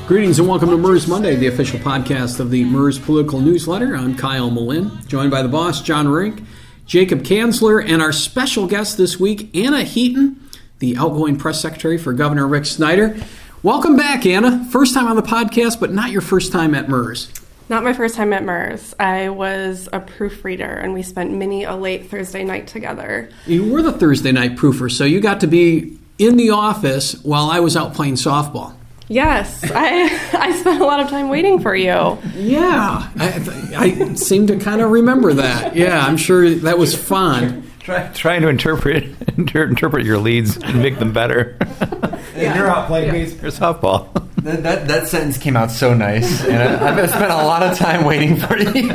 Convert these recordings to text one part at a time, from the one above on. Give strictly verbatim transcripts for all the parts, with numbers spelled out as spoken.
Greetings and welcome to MERS Monday, the official podcast of the MERS Political Newsletter. I'm Kyle Malin, joined by the boss, John Rink, Jacob Kanzler, and our special guest this week, Anna Heaton, the outgoing press secretary for Governor Rick Snyder. Welcome back, Anna. First time on the podcast, but not your first time at MERS. Not my first time at MERS. I was a proofreader, and we spent many a late Thursday night together. You were the Thursday night proofer, so you got to be in the office while I was out playing softball. Yes, I I spent a lot of time waiting for you. Yeah, I, I seem to kind of remember that. Yeah, I'm sure that was fun. Try, trying to interpret inter, interpret your leads and make them better. Yeah. You're out playing yeah. for softball. That, that that sentence came out so nice, and I, I've spent a lot of time waiting for you.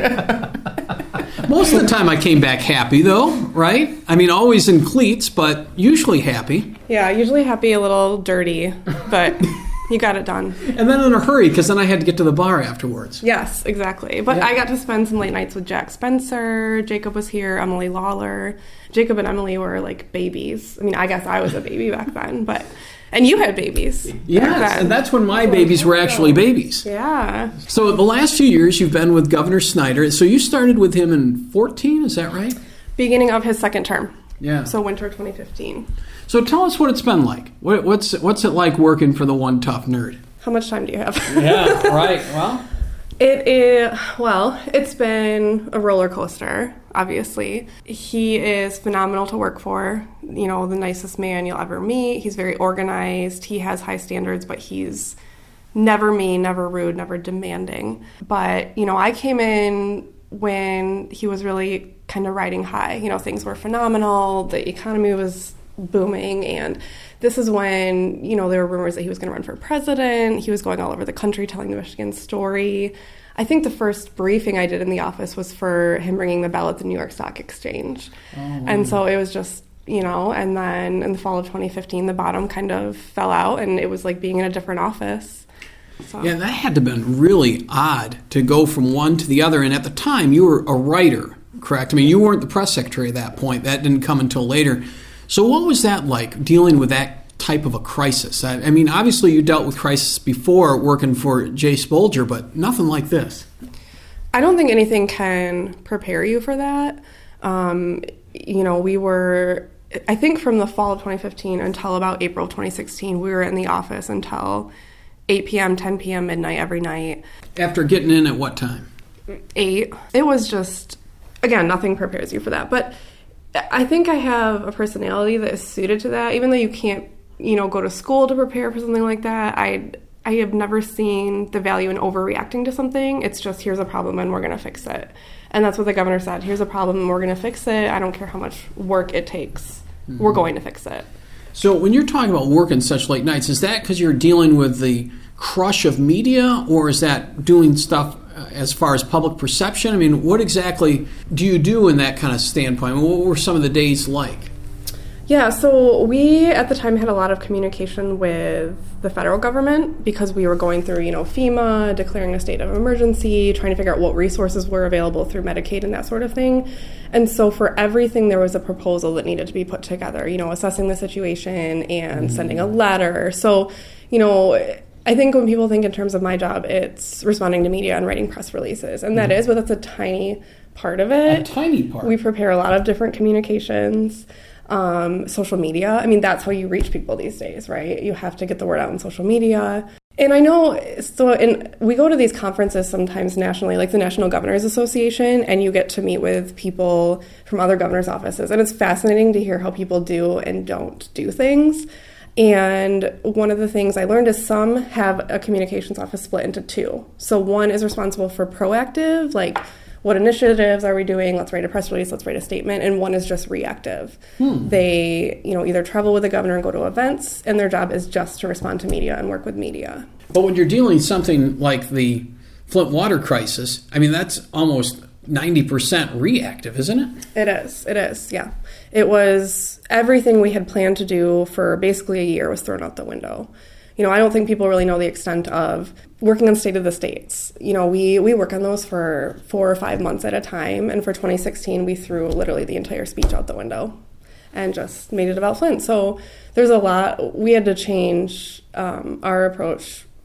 Most of the time I came back happy, though, right? I mean, always in cleats, but usually happy. Yeah, usually happy, a little dirty, but you got it done. And then in a hurry, because then I had to get to the bar afterwards. Yes, exactly. But yeah. I got to spend some late nights with Jack Spencer. Jacob was here, Emily Lawler. Jacob and Emily were like babies. I mean, I guess I was a baby back then, but... And you had babies. Yes, and that's when my babies were actually babies. Yeah. So the last few years you've been with Governor Snyder. So you started with him in fourteen, is that right? Beginning of his second term. Yeah. So winter twenty fifteen. So tell us what it's been like. What, what's what's it like working for the one tough nerd? How much time do you have? Yeah, right. Well, it is, well, it's been a roller coaster, obviously. He is phenomenal to work for. You know, the nicest man you'll ever meet. He's very organized. He has high standards, but he's never mean, never rude, never demanding. But, you know, I came in when he was really kind of riding high. You know, things were phenomenal. The economy was booming, and this is when, you know, there were rumors that he was going to run for president. He was going all over the country telling the Michigan story. I think the first briefing I did in the office was for him ringing the bell at the New York Stock Exchange. Oh. And so it was just, you know, and then in the fall of twenty fifteen, the bottom kind of fell out, and it was like being in a different office. So. Yeah, that had to have been really odd to go from one to the other. And at the time, you were a writer, correct? I mean, you weren't the press secretary at that point. That didn't come until later. So what was that like, dealing with that type of a crisis? I, I mean, obviously you dealt with crisis before working for Jay Spolger, but nothing like this. I don't think anything can prepare you for that. Um, you know, we were, I think from the fall of twenty fifteen until about April of twenty sixteen, we were in the office until eight p.m., ten p.m., midnight every night. After getting in at what time? eight. It was just, again, nothing prepares you for that. But I think I have a personality that is suited to that, even though you can't, you know, go to school to prepare for something like that. I I have never seen the value in overreacting to something. It's just, here's a problem and we're going to fix it. And that's what the governor said. Here's a problem and we're going to fix it. I don't care how much work it takes. Mm-hmm. We're going to fix it. So when you're talking about working such late nights, is that because you're dealing with the crush of media, or is that doing stuff as far as public perception? I mean, what exactly do you do in that kind of standpoint? I mean, what were some of the days like? Yeah, so we at the time had a lot of communication with the federal government because we were going through, you know, FEMA, declaring a state of emergency, trying to figure out what resources were available through Medicaid and that sort of thing. And so for everything, there was a proposal that needed to be put together, you know, assessing the situation and mm-hmm. sending a letter. So, you know, I think when people think in terms of my job, it's responding to media and writing press releases. And that mm-hmm. is, but that's a tiny part of it. A tiny part. We prepare a lot of different communications. Um, social media. I mean, that's how you reach people these days, right? You have to get the word out on social media. And I know, so and we go to these conferences sometimes nationally, like the National Governors Association, and you get to meet with people from other governors' offices. And it's fascinating to hear how people do and don't do things. And one of the things I learned is some have a communications office split into two. So one is responsible for proactive, like, what initiatives are we doing? Let's write a press release, let's write a statement. And one is just reactive. Hmm. They, you know, either travel with the governor and go to events, and their job is just to respond to media and work with media. But when you're dealing with something like the Flint water crisis, I mean, that's almost ninety percent reactive, isn't it? It is. It is, yeah. It was everything we had planned to do for basically a year was thrown out the window. You know, I don't think people really know the extent of working on State of the States. You know, we, we work on those for four or five months at a time. And for twenty sixteen, we threw literally the entire speech out the window and just made it about Flint. So there's a lot. We had to change um, our approach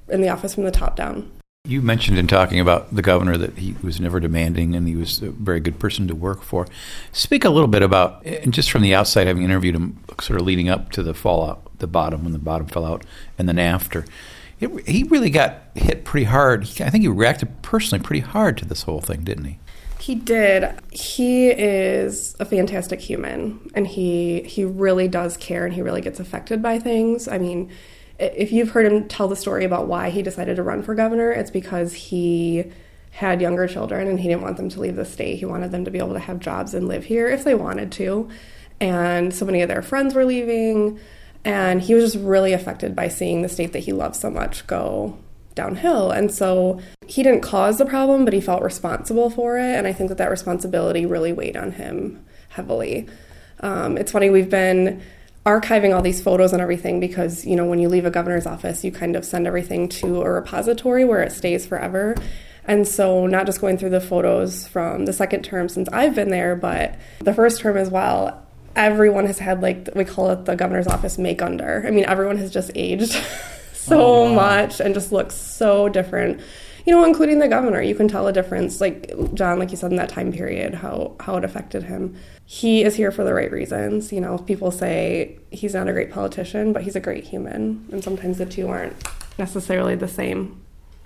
in the office from the top down. You mentioned in talking about the governor that he was never demanding and he was a very good person to work for. Speak a little bit about, and just from the outside, having interviewed him sort of leading up to the fallout, the bottom, when the bottom fell out, and then after. It, he really got hit pretty hard. He, I think he reacted personally pretty hard to this whole thing, didn't he? He did. He is a fantastic human, and he he really does care, and he really gets affected by things. I mean, if you've heard him tell the story about why he decided to run for governor, it's because he had younger children and he didn't want them to leave the state. He wanted them to be able to have jobs and live here if they wanted to. And so many of their friends were leaving, and he was just really affected by seeing the state that he loves so much go downhill. And so he didn't cause the problem, but he felt responsible for it. And I think that that responsibility really weighed on him heavily. Um, it's funny, we've been archiving all these photos and everything because, you know, when you leave a governor's office, you kind of send everything to a repository where it stays forever. And so not just going through the photos from the second term since I've been there, but the first term as well, everyone has had, like, we call it the governor's office make under. I mean, everyone has just aged so oh, wow. much and just looks so different. You know, including the governor, you can tell a difference, like John, like you said, in that time period, how, how it affected him. He is here for the right reasons. You know, people say he's not a great politician, but he's a great human. And sometimes the two aren't necessarily the same.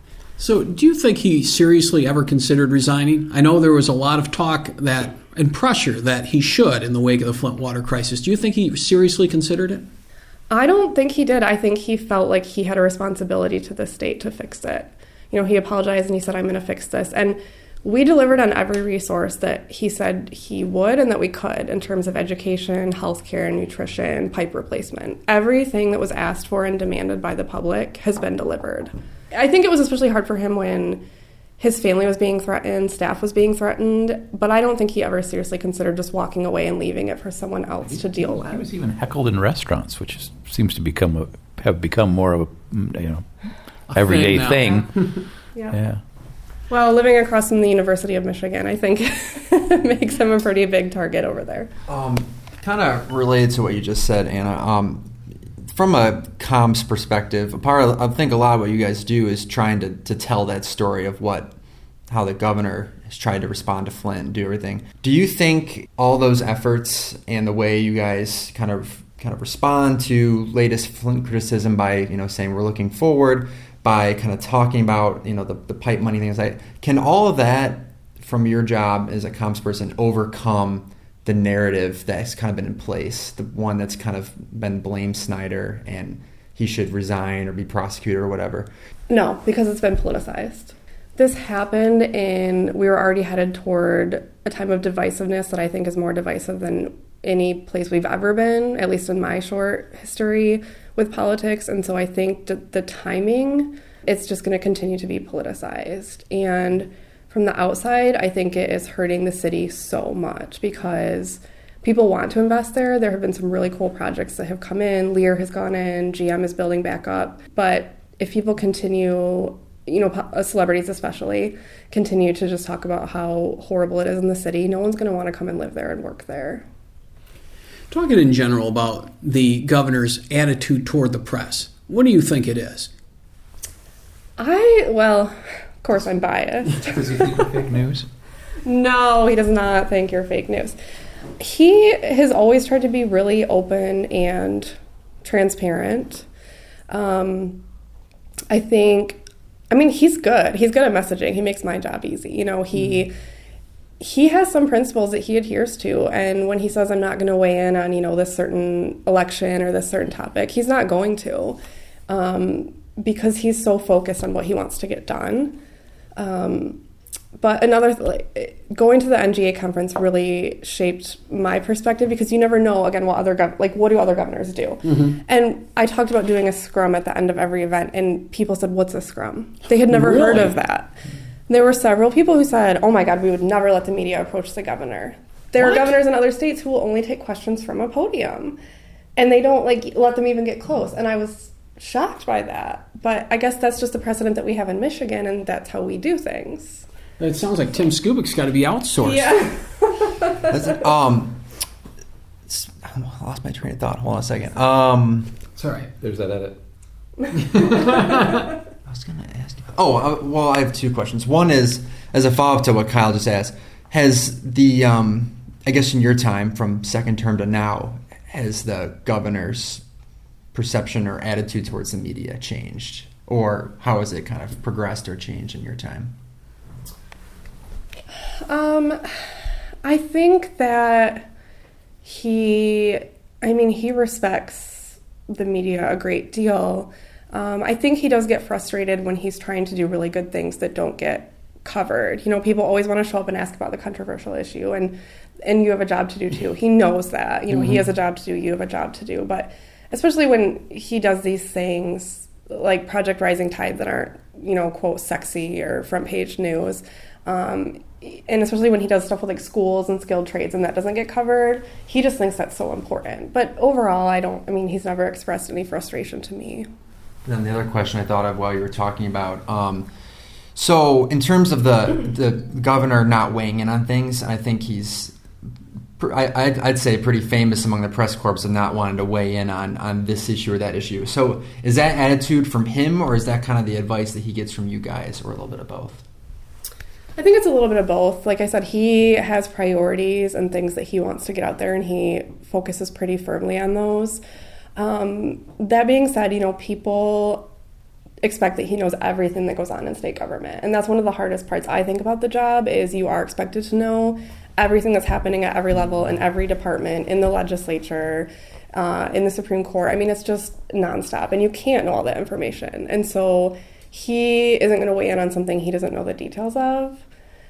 So do you think he seriously ever considered resigning? I know there was a lot of talk that and pressure that he should in the wake of the Flint water crisis. Do you think he seriously considered it? I don't think he did. I think he felt like he had a responsibility to the state to fix it. You know, he apologized and he said, I'm going to fix this. And we delivered on every resource that he said he would and that we could in terms of education, healthcare, nutrition, pipe replacement. Everything that was asked for and demanded by the public has been delivered. I think it was especially hard for him when his family was being threatened, staff was being threatened, but I don't think he ever seriously considered just walking away and leaving it for someone else to deal with. He was even heckled in restaurants, which is, seems to become a, have become more of a, you know, everyday thing. thing. Yeah. yeah. Well, living across from the University of Michigan, I think makes him a pretty big target over there. Um, kind of related to what you just said, Anna. Um, from a comms perspective, a part of, I think a lot of what you guys do is trying to, to tell that story of what, how the governor has tried to respond to Flint and do everything. Do you think all those efforts and the way you guys kind of kind of respond to latest Flint criticism by, you know, saying we're looking forward, by kind of talking about, you know, the, the pipe money things, like, can all of that from your job as a comms person overcome the narrative that's kind of been in place, the one that's kind of been blame Snyder and he should resign or be prosecuted or whatever? No, because it's been politicized. This happened and we were already headed toward a time of divisiveness that I think is more divisive than any place we've ever been, at least in my short history with politics. And so I think that the timing, it's just going to continue to be politicized. And from the outside, I think it is hurting the city so much because people want to invest there. There have been some really cool projects that have come in. Lear has gone in, G M is building back up. But if people continue, you know, celebrities especially, continue to just talk about how horrible it is in the city, no one's going to want to come and live there and work there. Talking in general about the governor's attitude toward the press, what do you think it is? I, well, of course I'm biased. Does he think you're fake news? No, he does not think you're fake news. He has always tried to be really open and transparent. Um, I think, I mean, he's good. He's good at messaging. He makes my job easy. You know, he... Mm. He has some principles that he adheres to, and when he says, I'm not going to weigh in on, you know, this certain election or this certain topic, he's not going to, um, because he's so focused on what he wants to get done. Um, but another, like, going to the N G A conference really shaped my perspective because you never know, again, what other, gov- like, what do other governors do? Mm-hmm. And I talked about doing a scrum at the end of every event, and people said, what's a scrum? They had never really? heard of that. There were several people who said, oh my God, we would never let the media approach the governor. There what? are governors in other states who will only take questions from a podium. And they don't like let them even get close. And I was shocked by that. But I guess that's just the precedent that we have in Michigan, and that's how we do things. It sounds like Tim Skubik's got to be outsourced. Yeah. That's it. Um, I lost my train of thought. Hold on a second. Um, it's all right. There's that edit. I was ask you. Oh, uh, well, I have two questions. One is, as a follow-up to what Kyle just asked, has the, um, I guess in your time from second term to now, has the governor's perception or attitude towards the media changed? Or how has it kind of progressed or changed in your time? Um, I think that he, I mean, he respects the media a great deal. Um, I think he does get frustrated when he's trying to do really good things that don't get covered. You know, people always want to show up and ask about the controversial issue, and and you have a job to do too. He knows that. You know, mm-hmm. He has a job to do, you have a job to do. But especially when he does these things like Project Rising Tide that aren't, you know, quote, sexy or front page news, um, and especially when he does stuff with like schools and skilled trades and that doesn't get covered, he just thinks that's so important. But overall, I don't, I mean, he's never expressed any frustration to me. And then the other question I thought of while you were talking about, um, so in terms of the the governor not weighing in on things, I think he's, I, I'd, I'd say pretty famous among the press corps of not wanting to weigh in on, on this issue or that issue. So is that attitude from him, or is that kind of the advice that he gets from you guys, or a little bit of both? I think it's a little bit of both. Like I said, he has priorities and things that he wants to get out there, and he focuses pretty firmly on those. Um, that being said, you know, people expect that he knows everything that goes on in state government. And that's one of the hardest parts, I think, about the job, is you are expected to know everything that's happening at every level, in every department, in the legislature, uh, in the Supreme Court. I mean, it's just nonstop, and you can't know all that information. And so he isn't going to weigh in on something he doesn't know the details of.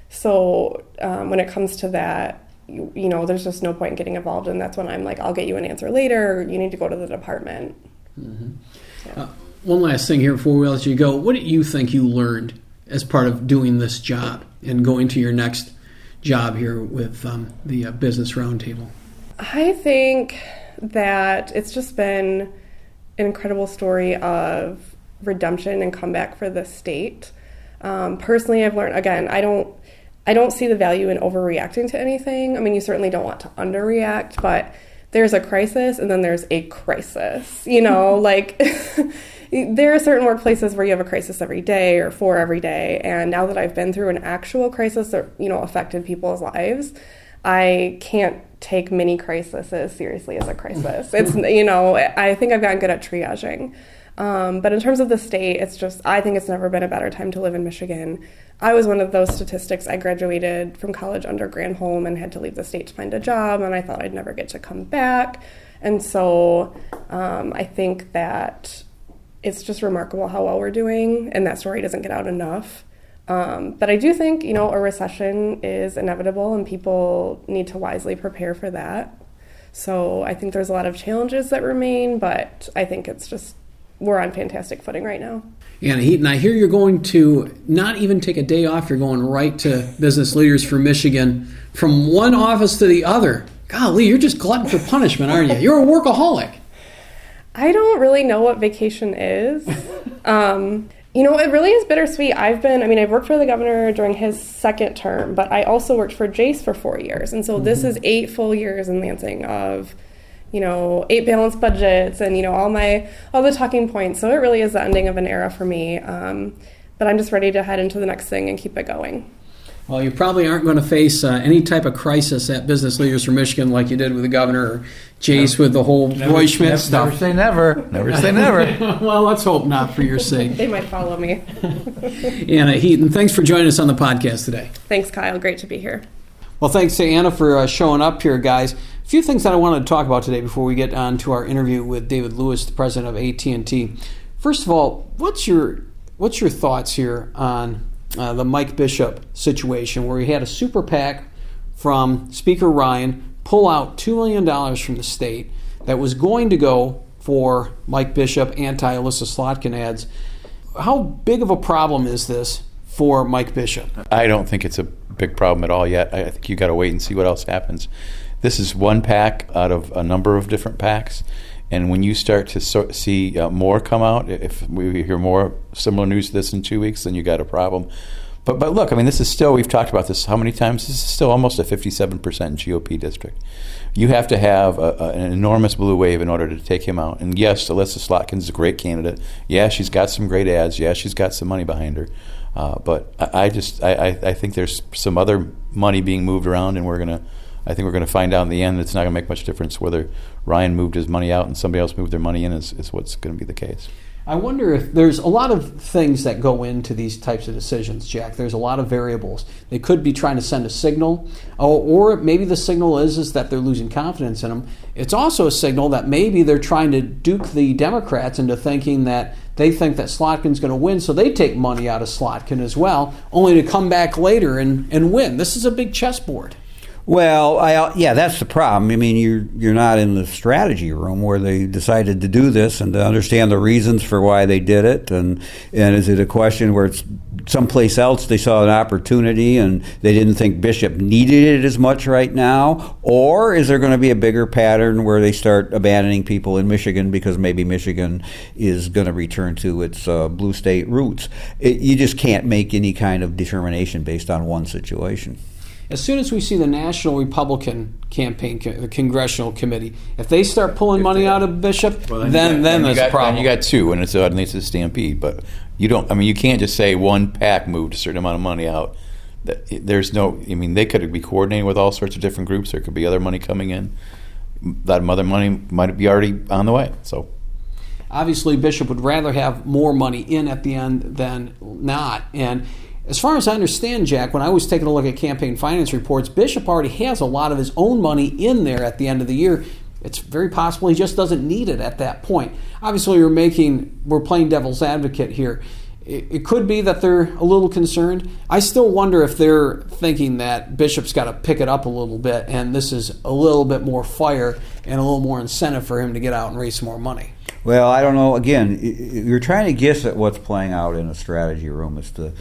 So um, when it comes to that, you, you know, there's just no point in getting involved, and that's when I'm like, I'll get you an answer later, or you need to go to the department. Mm-hmm. So. Uh, one last thing here before we let you go. What do you think you learned as part of doing this job and going to your next job here with um, the uh, Business Roundtable? I think that it's just been an incredible story of redemption and comeback for the state. Um, personally, I've learned, again, I don't I don't see the value in overreacting to anything. I mean, you certainly don't want to underreact, but there's a crisis and then there's a crisis. You know, like there are certain workplaces where you have a crisis every day or for every day. And now that I've been through an actual crisis that, you know, affected people's lives, I can't take mini crises seriously as a crisis. It's, you know, I think I've gotten good at triaging. Um, but in terms of the state, it's just, I think it's never been a better time to live in Michigan. I was one of those statistics. I graduated from college under Granholm and had to leave the state to find a job, and I thought I'd never get to come back. And so um, I think that it's just remarkable how well we're doing, and that story doesn't get out enough. Um, but I do think, you know, a recession is inevitable, and people need to wisely prepare for that. So I think there's a lot of challenges that remain, but I think it's just, we're on fantastic footing right now. Anna Heaton, I hear you're going to not even take a day off. You're going right to Business Leaders for Michigan from one office to the other. Golly, you're just glutton for punishment, aren't you? You're a workaholic. I don't really know what vacation is. um, you know, it really is bittersweet. I've been, I mean, I've worked for the governor during his second term, but I also worked for Jace for four years. And so mm-hmm. this is eight full years in Lansing of, you know, eight balanced budgets and, you know, all my, all the talking points. So it really is the ending of an era for me. Um, but I'm just ready to head into the next thing and keep it going. Well, you probably aren't going to face uh, any type of crisis at Business Leaders for Michigan like you did with the governor or Jace no. with the whole never, Roy Schmidt never, stuff. Never say never. Never say never. Well, let's hope not for your sake. They might follow me. Anna Heaton, thanks for joining us on the podcast today. Thanks, Kyle. Great to be here. Well, thanks to Anna for uh, showing up here, guys. A few things that I wanted to talk about today before we get on to our interview with David Lewis, the president of A T and T. First of all, what's your what's your thoughts here on uh, the Mike Bishop situation, where he had a super PAC from Speaker Ryan pull out two million dollars from the state that was going to go for Mike Bishop anti-Alyssa Slotkin ads? How big of a problem is this for Mike Bishop? I don't think it's a big problem at all yet. I think you got to wait and see what else happens. This is one PAC out of a number of different PACs, and when you start to so- see uh, more come out, if we hear more similar news to this in two weeks, then you got a problem. But but look, I mean, this is still, we've talked about this how many times? This is still almost a fifty-seven percent G O P district. You have to have a, a, an enormous blue wave in order to take him out. And yes, Alyssa Slotkin is a great candidate. Yeah, she's got some great ads. Yeah, she's got some money behind her. Uh, but I, I just I, I think there's some other money being moved around, and we're gonna I think we're gonna find out in the end it's not gonna make much difference whether Ryan moved his money out and somebody else moved their money in is, is what's going to be the case. I wonder if there's a lot of things that go into these types of decisions, Jack. There's a lot of variables. They could be trying to send a signal, or, or maybe the signal is, is that they're losing confidence in them. It's also a signal that maybe they're trying to duke the Democrats into thinking that they think that Slotkin's going to win, so they take money out of Slotkin as well, only to come back later and, and win. This is a big chessboard. Well, I, yeah, that's the problem. I mean, you're you're not in the strategy room where they decided to do this and to understand the reasons for why they did it. And and is it a question where it's someplace else they saw an opportunity and they didn't think Bishop needed it as much right now? Or is there going to be a bigger pattern where they start abandoning people in Michigan because maybe Michigan is going to return to its uh, blue state roots? It, you just can't make any kind of determination based on one situation. As soon as we see the National Republican campaign, the Congressional Committee, if they start pulling money out of Bishop, well, then then, then, then there's got, a problem. You got two, and it's at least a stampede. But you don't. I mean, you can't just say one PAC moved a certain amount of money out. There's no. I mean, they could be coordinating with all sorts of different groups. There could be other money coming in. That other money might be already on the way. So. Obviously, Bishop would rather have more money in at the end than not, and. As far as I understand, Jack, when I was taking a look at campaign finance reports, Bishop already has a lot of his own money in there at the end of the year. It's very possible he just doesn't need it at that point. Obviously, we're making, we're playing devil's advocate here. It, it could be that they're a little concerned. I still wonder if they're thinking that Bishop's got to pick it up a little bit, and this is a little bit more fire and a little more incentive for him to get out and raise some more money. Well, I don't know. Again, you're trying to guess at what's playing out in a strategy room. It's the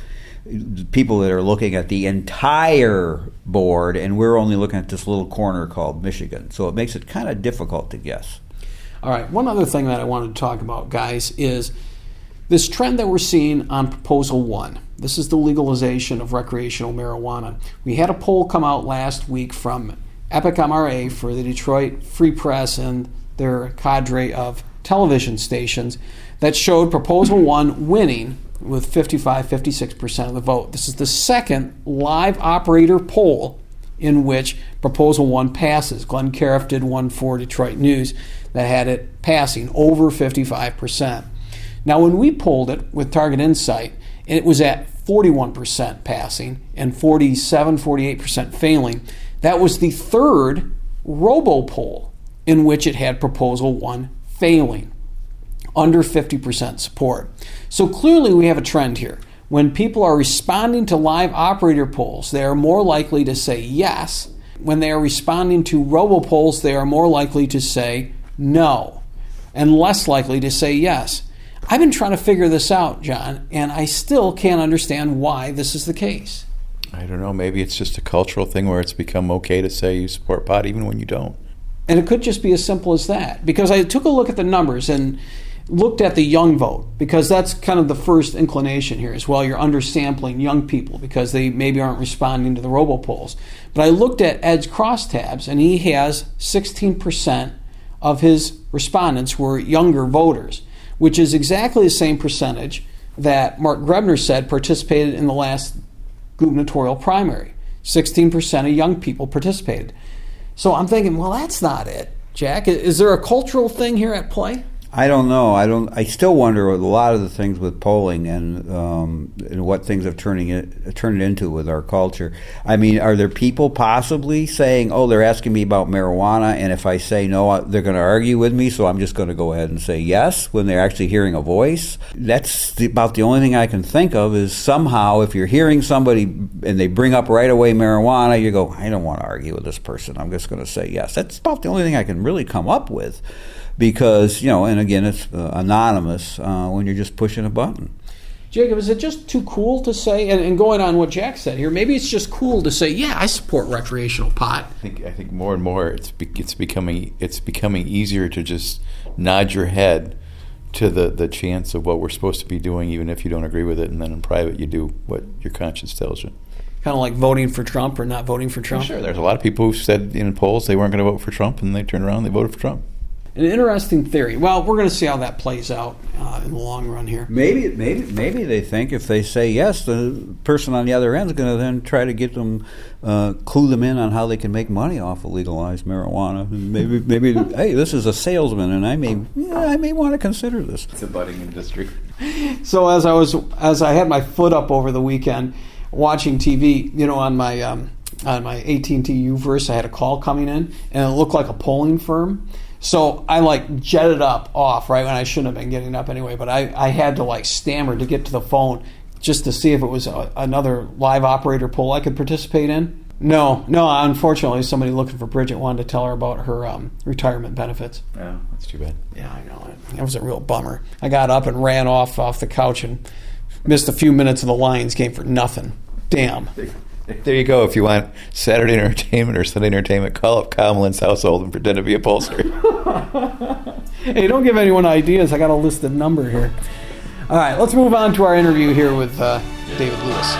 people that are looking at the entire board, and we're only looking at this little corner called Michigan. So it makes it kind of difficult to guess. All right, one other thing that I wanted to talk about, guys, is this trend that we're seeing on Proposal One. This is the legalization of recreational marijuana. We had a poll come out last week from Epic M R A for the Detroit Free Press and their cadre of television stations that showed Proposal One winning with fifty-five, fifty-six percent of the vote. This is the second live operator poll in which Proposal one passes. Glenn Cariff did one for Detroit News that had it passing over fifty-five percent. Now, when we polled it with Target Insight, it was at forty-one percent passing and forty-seven, forty-eight percent failing. That was the third robo poll in which it had Proposal one failing, under fifty percent support. So clearly we have a trend here. When people are responding to live operator polls, they are more likely to say yes. When they are responding to robopolls, they are more likely to say no and less likely to say yes. I've been trying to figure this out, John, and I still can't understand why this is the case. I don't know. Maybe it's just a cultural thing where it's become okay to say you support pot even when you don't. And it could just be as simple as that. Because I took a look at the numbers and looked at the young vote, because that's kind of the first inclination here as well. You're undersampling young people because they maybe aren't responding to the robopolls. But I looked at Ed's crosstabs, and he has sixteen percent of his respondents were younger voters, which is exactly the same percentage that Mark Grebner said participated in the last gubernatorial primary. sixteen percent of young people participated. So I'm thinking, well, that's not it, Jack. Is there a cultural thing here at play? I don't know. I don't. I still wonder a lot of the things with polling and um, and what things have turning it turned it into with our culture. I mean, are there people possibly saying, "Oh, they're asking me about marijuana, and if I say no, they're going to argue with me, so I'm just going to go ahead and say yes," when they're actually hearing a voice? That's the, about the only thing I can think of is somehow if you're hearing somebody and they bring up right away marijuana, you go, "I don't want to argue with this person. I'm just going to say yes." That's about the only thing I can really come up with. Because, you know, and again, it's uh, anonymous uh, when you're just pushing a button. Jacob, is it just too cool to say, and, and going on what Jack said here, maybe it's just cool to say, yeah, I support recreational pot. I think I think more and more it's be, it's becoming it's becoming easier to just nod your head to the, the chance of what we're supposed to be doing, even if you don't agree with it, and then in private you do what your conscience tells you. Kind of like voting for Trump or not voting for Trump. Sure, there's a lot of people who said in polls they weren't going to vote for Trump, and they turned around and they voted for Trump. An interesting theory. Well, we're going to see how that plays out uh, in the long run here. Maybe, maybe, maybe they think if they say yes, the person on the other end is going to then try to get them, uh, clue them in on how they can make money off of legalized marijuana. And maybe, maybe, hey, this is a salesman, and I may, yeah, I may want to consider this. It's a budding industry. So as I was, as I had my foot up over the weekend, watching T V, you know, on my um, on my A T and T U-verse, I had a call coming in, and it looked like a polling firm. So I like jetted up off right when I shouldn't have been getting up anyway, but I, I had to like stammer to get to the phone just to see if it was a, another live operator poll I could participate in. No, no, unfortunately somebody looking for Bridget wanted to tell her about her um, retirement benefits. Yeah, that's too bad. Yeah, I know. It was a real bummer. I got up and ran off off the couch and missed a few minutes of the Lions game for nothing. Damn. There you go. If you want Saturday entertainment or Sunday entertainment, call up Kyle Malin's household and pretend to be a pollster. Hey, don't give anyone ideas. I got a listed number here. All right, let's move on to our interview here with uh, David Lewis.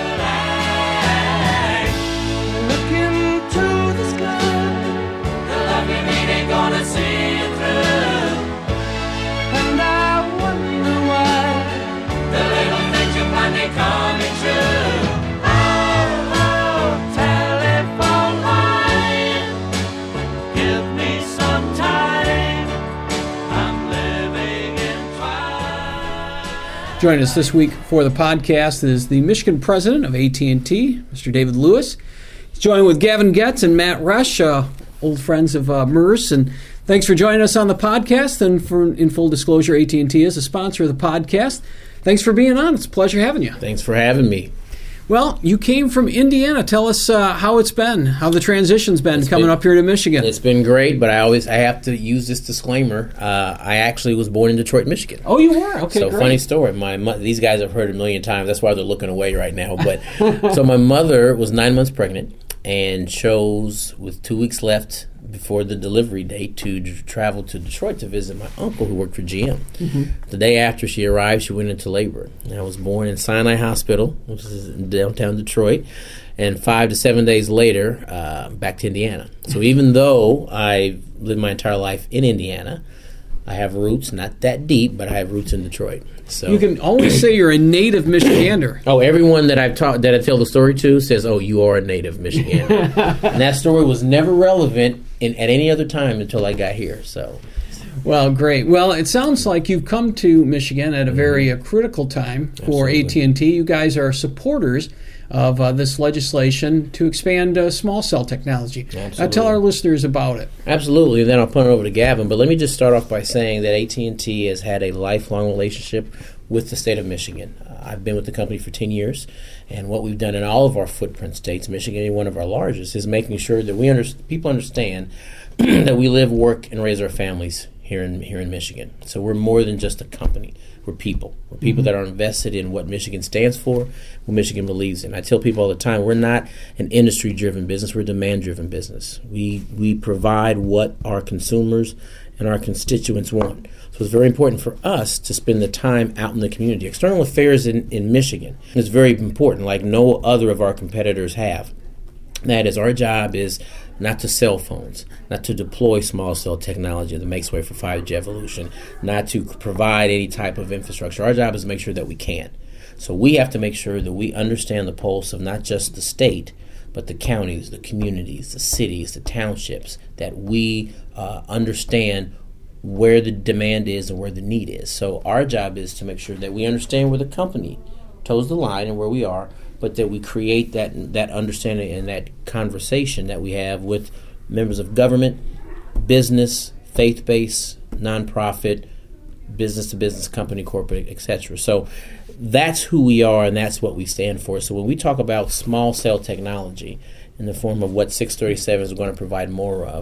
Joining us this week for the podcast is the Michigan president of A T and T, Mister David Lewis. He's joined with Gavin Getz and Matt Rush, uh, old friends of uh, M R S. And thanks for joining us on the podcast. And for in full disclosure, A T and T is a sponsor of the podcast. Thanks for being on. It's a pleasure having you. Thanks for having me. Well, you came from Indiana. Tell us uh, how it's been, how the transition's been it's coming been, up here to Michigan. It's been great, but I always I have to use this disclaimer. Uh, I actually was born in Detroit, Michigan. Oh, you were? Okay, so great. Funny story. My mo- these guys have heard it a million times. That's why they're looking away right now. But so my mother was nine months pregnant and chose, with two weeks left before the delivery date, to d- travel to Detroit to visit my uncle who worked for G M. Mm-hmm. The day after she arrived, she went into labor. And I was born in Sinai Hospital, which is in downtown Detroit, and five to seven days later, uh, back to Indiana. So even though I lived my entire life in Indiana, I have roots, not that deep, but I have roots in Detroit. So you can always say you're a native Michigander. Oh, everyone that I've taught that I tell the story to says, "Oh, you are a native Michigander," and that story was never relevant in, at any other time until I got here. So, well, great. Well, it sounds like you've come to Michigan at a very uh, critical time for Absolutely. A T and T. You guys are supporters of uh, this legislation to expand uh, small cell technology. Uh, tell our listeners about it. Absolutely, and then I'll punt it over to Gavin. But let me just start off by saying that A T and T has had a lifelong relationship with the state of Michigan. Uh, I've been with the company for ten years, and what we've done in all of our footprint states, Michigan being one of our largest, is making sure that we under- people understand that we live, work, and raise our families here in here in Michigan. So we're more than just a company. We're people. We're people mm-hmm. that are invested in what Michigan stands for, what Michigan believes in. I tell people all the time, we're not an industry-driven business. We're a demand-driven business. We we provide what our consumers and our constituents want. So it's very important for us to spend the time out in the community. External affairs in, in Michigan is very important, like no other of our competitors have. That is, our job is not to sell phones, not to deploy small cell technology that makes way for five G evolution, not to provide any type of infrastructure. Our job is to make sure that we can. So we have to make sure that we understand the pulse of not just the state, but the counties, the communities, the cities, the townships, that we uh, understand where the demand is and where the need is. So our job is to make sure that we understand where the company toes the line and where we are, but that we create that that understanding and that conversation that we have with members of government, business, faith-based, nonprofit, business-to-business company, corporate, et cetera. So that's who we are, and that's what we stand for. So when we talk about small cell technology in the form of what six thirty-seven is going to provide more of,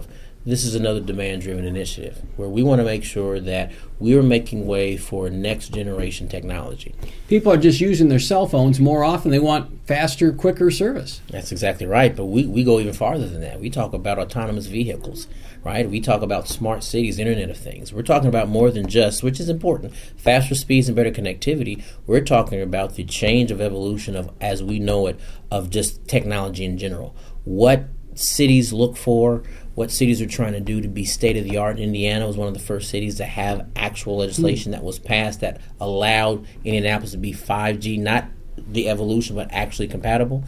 this is another demand-driven initiative where we want to make sure that we are making way for next-generation technology. People are just using their cell phones more often. They want faster, quicker service. That's exactly right, but we, we go even farther than that. We talk about autonomous vehicles, right? We talk about smart cities, Internet of Things. We're talking about more than just, which is important, faster speeds and better connectivity. We're talking about the change of evolution of, as we know it, of just technology in general. What cities look for, what cities are trying to do to be state-of-the-art. Indiana was one of the first cities to have actual legislation mm. that was passed that allowed Indianapolis to be five G, not the evolution, but actually compatible.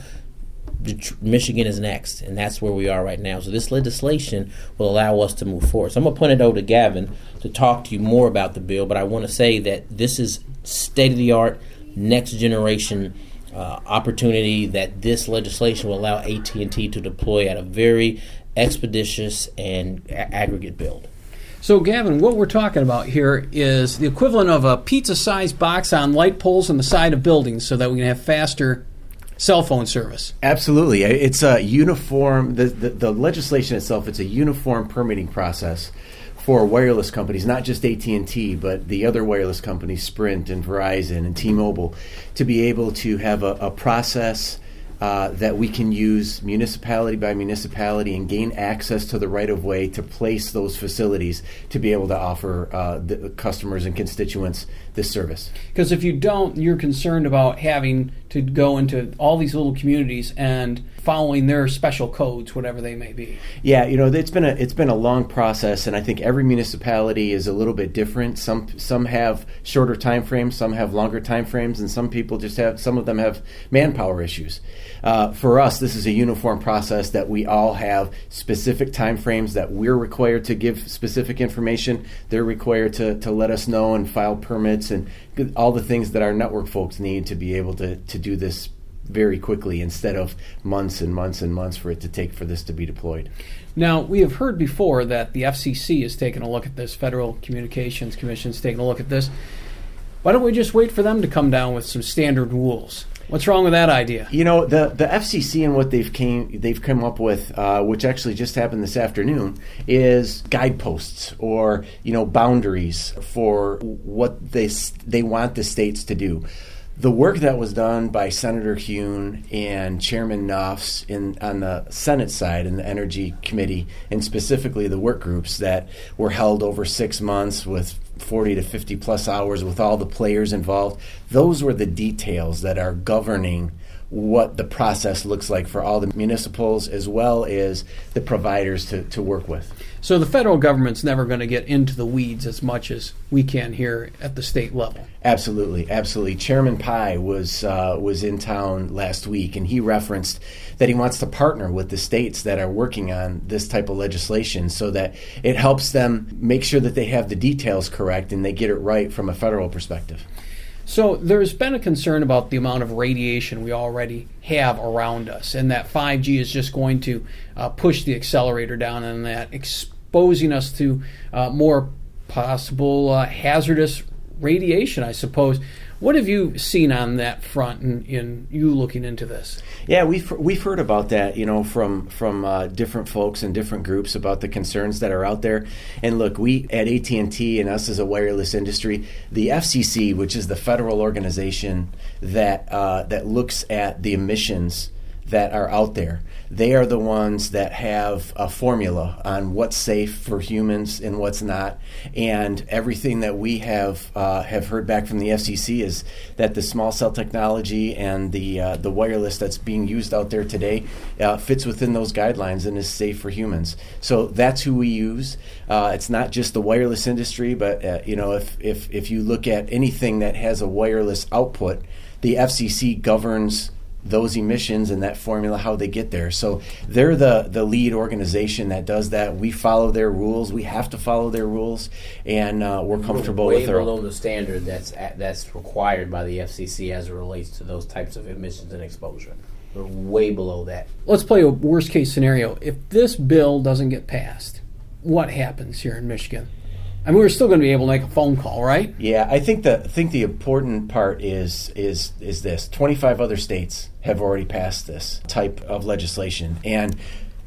Michigan is next, and that's where we are right now. So this legislation will allow us to move forward. So I'm going to punt it over to Gavin to talk to you more about the bill, but I want to say that this is state-of-the-art, next-generation uh, opportunity that this legislation will allow A T and T to deploy at a very expeditious and a- aggregate build. So, Gavin, what we're talking about here is the equivalent of a pizza-sized box on light poles on the side of buildings so that we can have faster cell phone service. Absolutely. It's a uniform, the, the, the legislation itself, it's a uniform permitting process for wireless companies, not just A T and T, but the other wireless companies, Sprint and Verizon and T-Mobile, to be able to have a, a process Uh, that we can use municipality by municipality and gain access to the right-of-way to place those facilities to be able to offer uh, the customers and constituents this service. Because if you don't, you're concerned about having to go into all these little communities and following their special codes, whatever they may be. Yeah, you know, it's been a it's been a long process, and I think every municipality is a little bit different. Some some have shorter time frames, some have longer time frames, and some people just have some of them have manpower issues. Uh, for us, this is a uniform process that we all have specific time frames that we're required to give specific information. They're required to, to let us know and file permits and all the things that our network folks need to be able to, to do this very quickly instead of months and months and months for it to take for this to be deployed. Now, we have heard before that the F C C is taking a look at this, Federal Communications Commission is taking a look at this. Why don't we just wait for them to come down with some standard rules? What's wrong with that idea? You know, the, the F C C and what they've came they've come up with, uh, which actually just happened this afternoon, is guideposts or you know boundaries for what they they want the states to do. The work that was done by Senator Hune and Chairman Knopfs in on the Senate side in the Energy Committee, and specifically the work groups that were held over six months with forty to fifty plus hours with all the players involved, those were the details that are governing what the process looks like for all the municipals as well as the providers to, to work with. So the federal government's never going to get into the weeds as much as we can here at the state level. Absolutely, absolutely. Chairman Pai was uh, was in town last week, and he referenced that he wants to partner with the states that are working on this type of legislation so that it helps them make sure that they have the details correct and they get it right from a federal perspective. So there's been a concern about the amount of radiation we already have around us, and that five G is just going to uh, push the accelerator down on that, exposing us to uh, more possible uh, hazardous radiation, I suppose. What have you seen on that front in, in you looking into this? Yeah, we've we've heard about that, you know, from from uh, different folks and different groups about the concerns that are out there. And look, we at A T and T and us as a wireless industry, the F C C, which is the federal organization that uh, that looks at the emissions that are out there, they are the ones that have a formula on what's safe for humans and what's not. And everything that we have uh, have heard back from the F C C is that the small cell technology and the uh, the wireless that's being used out there today uh, fits within those guidelines and is safe for humans. So that's who we use. Uh, it's not just the wireless industry, but uh, you know, if if if you look at anything that has a wireless output, the F C C governs those emissions and that formula, how they get there. So they're the, the lead organization that does that. We follow their rules. We have to follow their rules, and uh, we're comfortable we're way with their... Way below the standard that's at, that's required by the F C C as it relates to those types of emissions and exposure. We're way below that. Let's play a worst-case scenario. If this bill doesn't get passed, what happens here in Michigan? I mean, we're still going to be able to make a phone call, right? Yeah, I think the I think the important part is is is this: twenty-five other states have already passed this type of legislation, and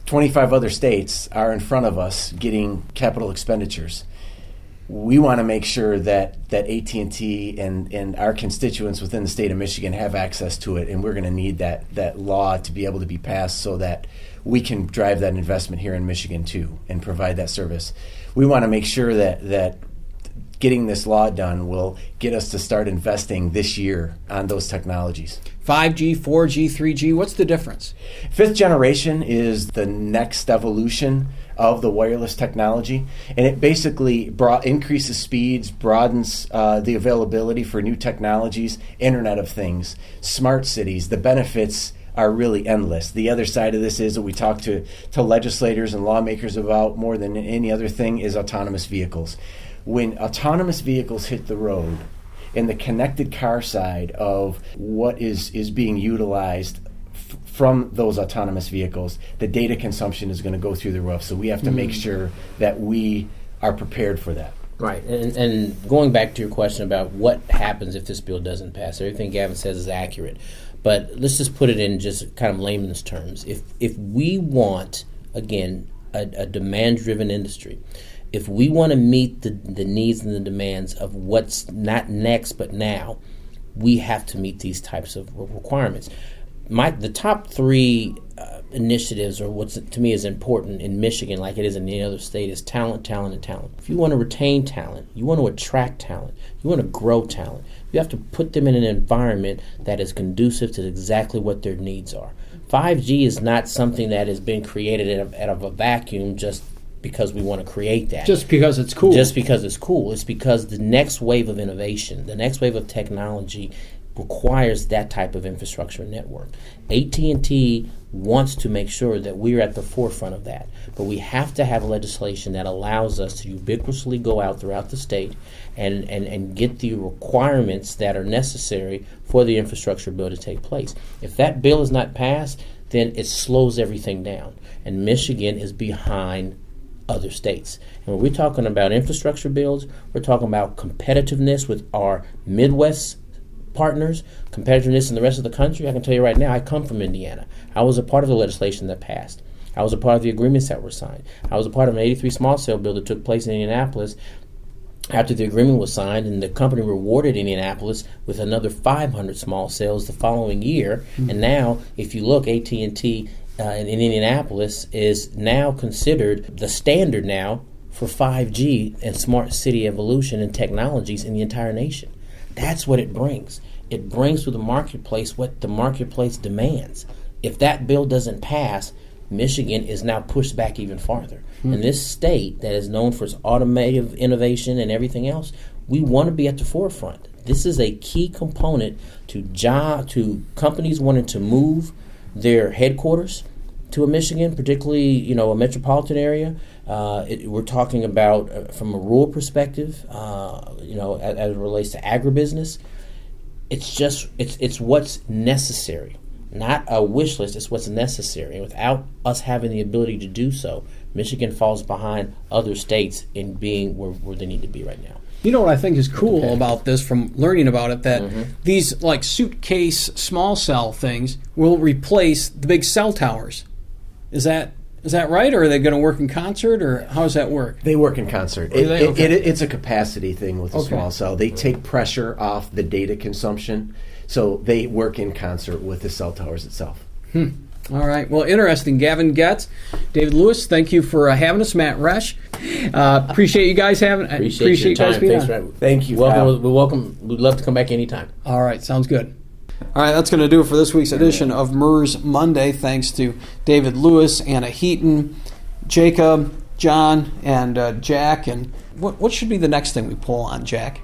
twenty-five other states are in front of us getting capital expenditures. We want to make sure that, that A T and T and, and our constituents within the state of Michigan have access to it, and we're going to need that, that law to be able to be passed so that we can drive that investment here in Michigan too and provide that service. We want to make sure that, that getting this law done will get us to start investing this year on those technologies. five G, four G, three G, what's the difference? Fifth generation is the next evolution of the wireless technology, and it basically brought, increases speeds, broadens uh, the availability for new technologies, Internet of Things, smart cities. The benefits are really endless. The other side of this is that we talk to, to legislators and lawmakers about more than any other thing is autonomous vehicles. When autonomous vehicles hit the road, and the connected car side of what is, is being utilized f- from those autonomous vehicles, the data consumption is going to go through the roof. So we have to mm. make sure that we are prepared for that. Right. And, and going back to your question about what happens if this bill doesn't pass, everything Gavin says is accurate. But let's just put it in just kind of layman's terms. If, if we want, again, a, a demand-driven industry, if we want to meet the, the needs and the demands of what's not next but now, we have to meet these types of requirements. My the top three uh, initiatives, or what's to me is important in Michigan, like it is in any other state, is talent, talent, and talent. If you want to retain talent, you want to attract talent, you want to grow talent, you have to put them in an environment that is conducive to exactly what their needs are. five G is not something that has been created out of, out of a vacuum just because we want to create that. Just because it's cool. Just because it's cool. It's because the next wave of innovation, the next wave of technology requires that type of infrastructure network. A T and T wants to make sure that we're at the forefront of that. But we have to have legislation that allows us to ubiquitously go out throughout the state and, and, and get the requirements that are necessary for the infrastructure bill to take place. If that bill is not passed, then it slows everything down. And Michigan is behind other states. And when we're talking about infrastructure bills, we're talking about competitiveness with our Midwest partners, competitiveness in the rest of the country. I can tell you right now, I come from Indiana. I was a part of the legislation that passed. I was a part of the agreements that were signed. I was a part of an eighty-three small cell bill that took place in Indianapolis after the agreement was signed, and the company rewarded Indianapolis with another five hundred small cells the following year. Mm-hmm. And now, if you look, A T and T Uh, in, in Indianapolis is now considered the standard now for five G and smart city evolution and technologies in the entire nation. That's what it brings. It brings to the marketplace what the marketplace demands. If that bill doesn't pass, Michigan is now pushed back even farther. Mm-hmm. And this state that is known for its automotive innovation and everything else, we want to be at the forefront. This is a key component to job to companies wanting to move their headquarters to a Michigan, particularly, you know, a metropolitan area. Uh, it, we're talking about uh, from a rural perspective, uh, you know, as, as it relates to agribusiness. It's just it's it's what's necessary, not a wish list. It's what's necessary. And without us having the ability to do so, Michigan falls behind other states in being where, where they need to be right now. You know what I think is cool okay. about this from learning about it, that mm-hmm. these like suitcase small cell things will replace the big cell towers. Is that is that right, or are they going to work in concert, or how does that work? They work in concert. It, they? Okay. it, it, it's a capacity thing with a okay. small cell. They take pressure off the data consumption, so they work in concert with the cell towers itself. Hmm. All right. Well, interesting. Gavin Getz, David Lewis, thank you for uh, having us. Matt Resch. Uh, appreciate you guys having. Appreciate, appreciate your time. you guys being Thanks on. for, Thank you. Welcome. We welcome. We'd love to come back anytime. All right. Sounds good. All right, that's going to do it for this week's edition of M E R S Monday. Thanks to David Lewis, Anna Heaton, Jacob, John, and uh, Jack. And what what should be the next thing we pull on, Jack?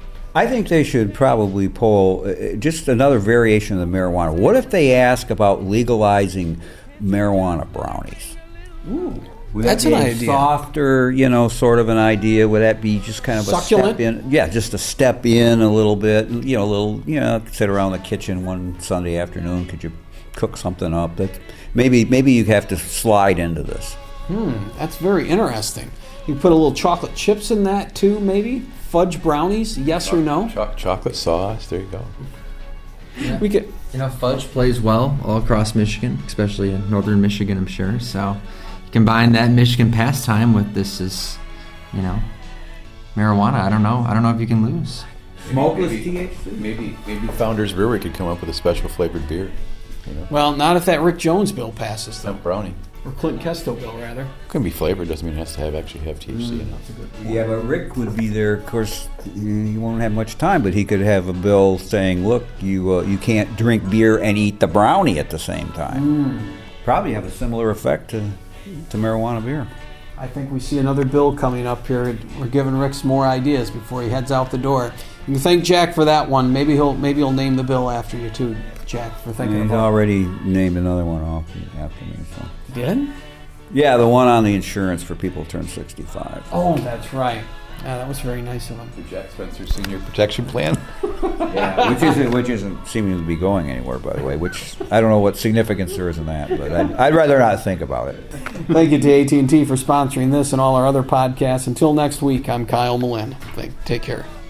I think they should probably pull uh, just another variation of the marijuana. What if they ask about legalizing marijuana brownies? Ooh, Would that's that be an a idea. Softer, you know, sort of an idea. Would that be just kind of Succulent? a step in? Yeah, just a step in a little bit. You know, a little, you know, sit around the kitchen one Sunday afternoon. Could you cook something up? That maybe maybe you have to slide into this. Hmm, that's very interesting. You put a little chocolate chips in that too, maybe? Fudge brownies, yes or no? Cho- chocolate sauce, there you go. Yeah. We could. You know, fudge plays well all across Michigan, especially in northern Michigan, I'm sure. So you combine that Michigan pastime with this is, you know, marijuana. I don't know. I don't know if you can lose. Smokeless maybe, T H C? Maybe, maybe Founders Brewery could come up with a special flavored beer. You know? Well, not if that Rick Jones bill passes, though. Not brownie. Or Clinton Kesto bill, rather. Couldn't be flavored. Doesn't mean it has to have actually have T H C in it. Yeah, but Rick would be there. Of course, he won't have much time, but he could have a bill saying, "Look, you uh, you can't drink beer and eat the brownie at the same time." Mm. Probably have a similar effect to to marijuana beer. I think we see another bill coming up here. We're giving Rick some more ideas before he heads out the door. You thank Jack for that one. Maybe he'll maybe he'll name the bill after you too, Jack, for thinking He's about it. already named another one off after me. So. Did? Yeah, the one on the insurance for people who turn sixty-five. Oh, that's right. Yeah, that was very nice of him. The Jack Spencer Senior Protection Plan. Yeah, which isn't which isn't seeming to be going anywhere, by the way. Which I don't know what significance there is in that, but I'd, I'd rather not think about it. Thank you to A T and T for sponsoring this and all our other podcasts. Until next week, I'm Kyle Malin. Take care.